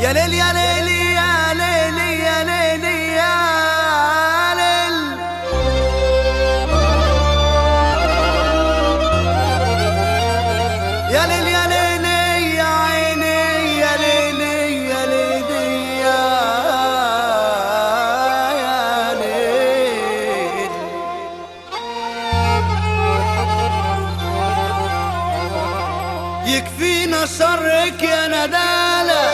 يا ليل يا ليل يا ليل يا ليل يا ليل يا ليل يا ليل يا عيني يا ليل يا ليل يا ليل. يكفينا شرك يا ندالة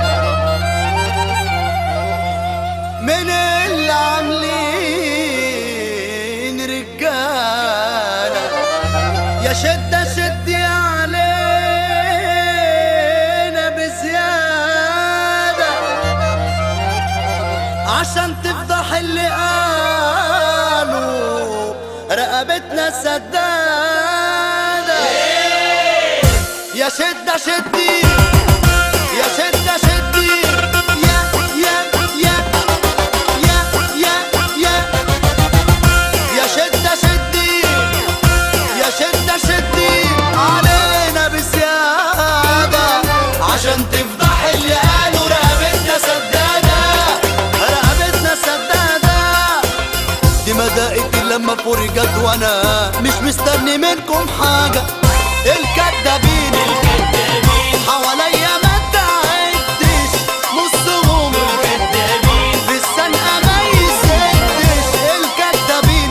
من اللي عاملين رجالة، يا شدة شدي علينا بزيادة عشان تفضح اللي قالوا رقبتنا سدادة. يا شدة شدي يا شدة شدي يا يا يا يا يا يا يا شدة شدي يا شدة شدي علينا بزيادة عشان تفضح اللي قالوا رقبتنا سدادة رقبتنا سدادة. دي مدائتي لما فرجت وانا مش مستني منكم حاجة. الكدابين حواليا ما تعدش نصهم في السنقة ما يسدش. الكدابين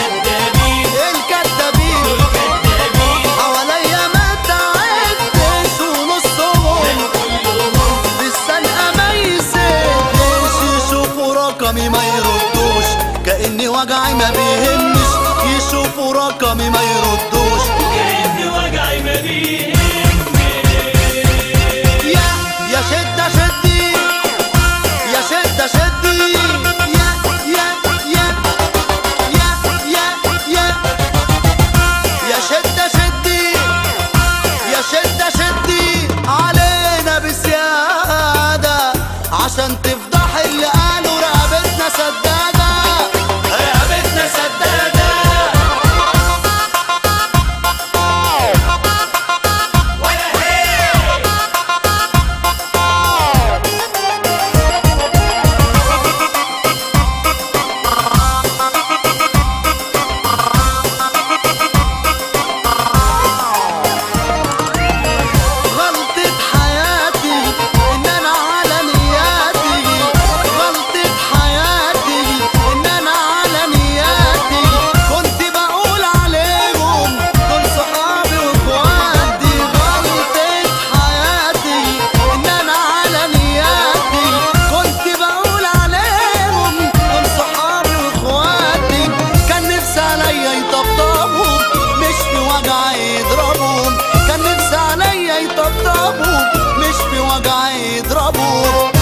الكدابين حواليا ما تعدش ونصهم في السنقة ما يسدش. يشوفوا رقمي ما يردوش كأني وجعي ما بيهمش. يشوفوا رقمي ما يردوش كأني وجعي ما بيهمش. يا شدة شدي يا شدة شدي يا يا يا يا يا يا يا شدة شدي يا شدة شدي علينا بزيادة عشان تفضح اللي قالوا رقبتنا سدادة رقبتنا سدادة. يضربهم مش في وجع يضربهم.